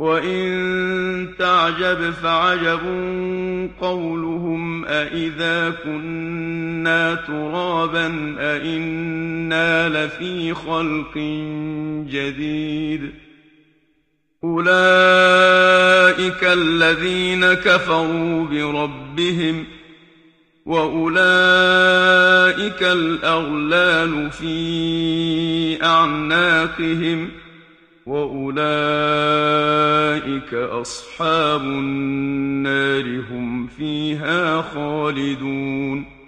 وَإِن تَعْجَبْ فَعَجَبٌ قَوْلُهُمْ أَإِذَا كُنَّا تُرَابًا أَإِنَّا لَفِي خَلْقٍ جَدِيدٍ ۚ أُولَٰئِكَ الَّذِينَ كَفَرُوا بِرَبِّهِمْ ۖ وَأُولَٰئِكَ الْأَغْلَالُ فِي أَعْنَاقِهِمْ ۖ وَأُولَٰئِكَ أَصْحَابُ النَّارِ ۖ هُمْ فِيهَا خَالِدُونَ